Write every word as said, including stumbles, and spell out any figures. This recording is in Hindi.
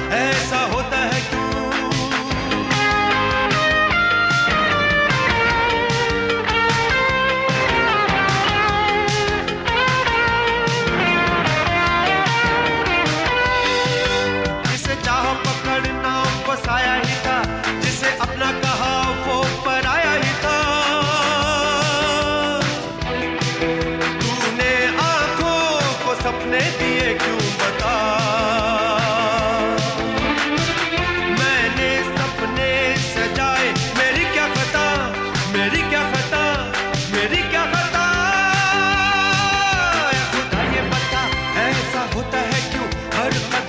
ऐसा होता है क्यों? जिसे चाहा पकड़ना बसाया ही था, जिसे अपना कहा वो पराया ही था। तूने आंखों को सपने दिए क्यों बता? मैंने सपने सजाए, मेरी क्या खता, मेरी क्या खता, मेरी क्या खता? खुदा ये बता ऐसा होता है क्यों? हर